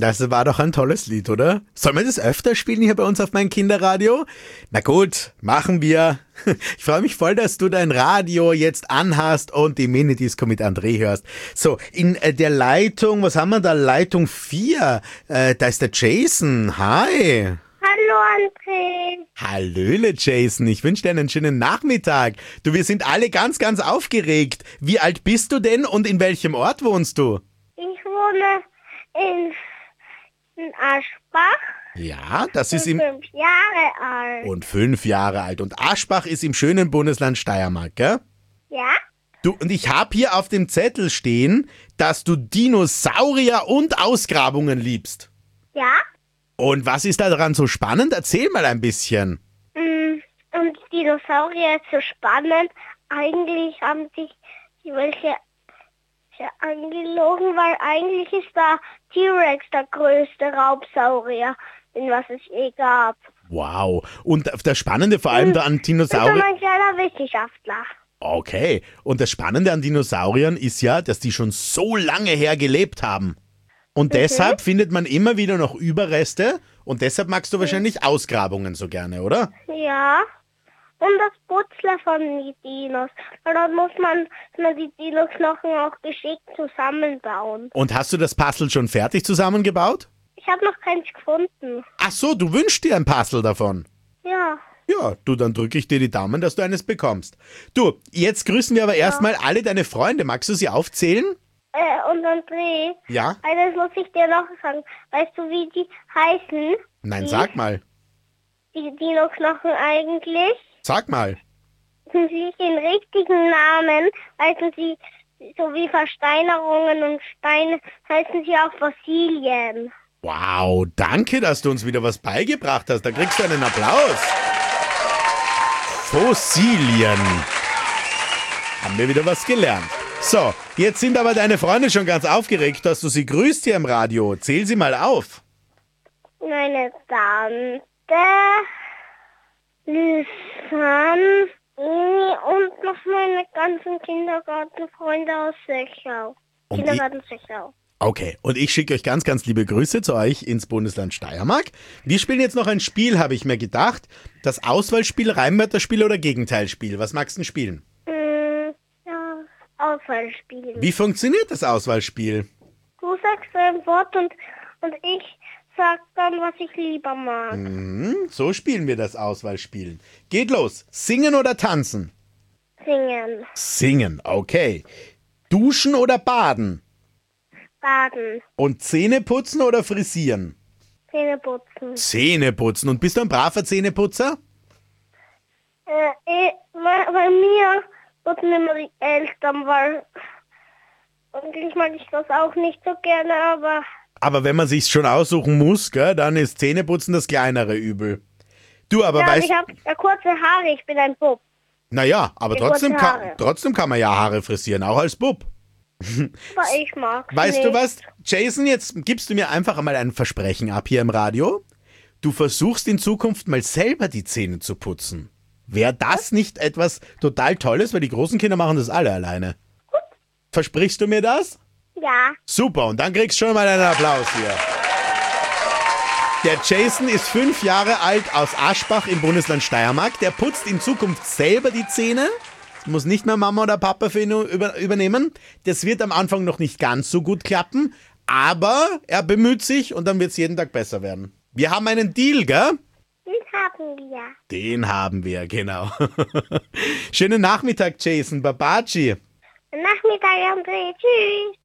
Das war doch ein tolles Lied, oder? Sollen wir das öfter spielen hier bei uns auf mein Kinderradio? Na gut, machen wir. Ich freue mich voll, dass du dein Radio jetzt anhast und die Minidisco mit André hörst. So, in der Leitung, was haben wir da? Leitung 4. Da ist der Jason. Hi. Hallo André. Hallöle Jason, ich wünsche dir einen schönen Nachmittag. Du, wir sind alle ganz, ganz aufgeregt. Wie alt bist du denn und in welchem Ort wohnst du? Ich wohne in Aschbach. Ja, das ist bin im... 5 Jahre alt. Und 5 Jahre alt. Und Aschbach ist im schönen Bundesland Steiermark, gell? Ja? Du, und ich habe hier auf dem Zettel stehen, dass du Dinosaurier und Ausgrabungen liebst. Ja? Und was ist da daran so spannend? Erzähl mal ein bisschen. Und Dinosaurier ist so spannend. Eigentlich haben sich die welche angelogen, weil eigentlich ist der T-Rex der größte Raubsaurier, den was es je gab. Wow. Und das Spannende vor allem da an Ich bin Dinosauriern... ein kleiner Wissenschaftler. Okay. Und das Spannende an Dinosauriern ist ja, dass die schon so lange her gelebt haben. Und deshalb findet man immer wieder noch Überreste und deshalb magst du wahrscheinlich Ausgrabungen so gerne, oder? Ja. Und das Putzle von den Dinos. Weil dort muss man die Dino-Knochen auch geschickt zusammenbauen. Und hast du das Puzzle schon fertig zusammengebaut? Ich habe noch keins gefunden. Ach so, du wünschst dir ein Puzzle davon. Ja. Ja, du, dann drücke ich dir die Daumen, dass du eines bekommst. Du, jetzt grüßen wir aber erstmal alle deine Freunde. Magst du sie aufzählen? Und André, Ja? eines muss ich dir noch sagen. Weißt du, wie die heißen? Nein, sag mal. Die Dino-Knochen eigentlich? Sag mal. Sie den richtigen Namen heißen sie, so wie Versteinerungen und Steine, heißen sie auch Fossilien. Wow, danke, dass du uns wieder was beigebracht hast. Da kriegst du einen Applaus. Fossilien. Haben wir wieder was gelernt. So, jetzt sind aber deine Freunde schon ganz aufgeregt, dass du sie grüßt hier im Radio. Zähl sie mal auf. Meine Tante, Lisanne und noch meine ganzen Kindergartenfreunde aus Sechau. Kindergarten Sechau. Okay, und ich schicke euch ganz, ganz liebe Grüße zu euch ins Bundesland Steiermark. Wir spielen jetzt noch ein Spiel, habe ich mir gedacht. Das Auswahlspiel, Reimwörterspiel oder Gegenteilspiel? Was magst du denn spielen? Ja, Auswahlspiel. Wie funktioniert das Auswahlspiel? Du sagst ein Wort und ich sag dann, was ich lieber mag. So spielen wir das Auswahlspiel. Geht los. Singen oder tanzen? Singen, Singen, okay. Duschen oder baden? baden, Und Zähne putzen oder frisieren? Zähne putzen. Zähne putzen. Und bist du ein braver Zähneputzer? Bei mir putzen immer die Eltern, weil eigentlich mag ich das auch nicht so gerne, aber Aber wenn man sich's schon aussuchen muss, gell, dann ist Zähneputzen das kleinere Übel. Du, aber ja, weißt... ich habe kurze Haare, ich bin ein Bub. Naja, aber kurze trotzdem Haare. trotzdem kann man ja Haare frisieren, auch als Bub. Aber ich mag Weißt nicht. du was? Jason, jetzt gibst du mir einfach einmal ein Versprechen ab hier im Radio. Du versuchst in Zukunft mal selber die Zähne zu putzen. Wäre das nicht etwas total Tolles? Weil die großen Kinder machen das alle alleine. Versprichst du mir das? Ja, Super, und dann kriegst du schon mal einen Applaus hier. Der Jason ist 5 Jahre alt aus Aschbach im Bundesland Steiermark. Der putzt in Zukunft selber die Zähne. Das muss nicht mehr Mama oder Papa für ihn übernehmen. Das wird am Anfang noch nicht ganz so gut klappen, aber er bemüht sich und dann wird es jeden Tag besser werden. Wir haben einen Deal, gell? den haben wir. Den haben wir, genau. Schönen Nachmittag, Jason. Babaji. Nachmittag, André. Tschüss.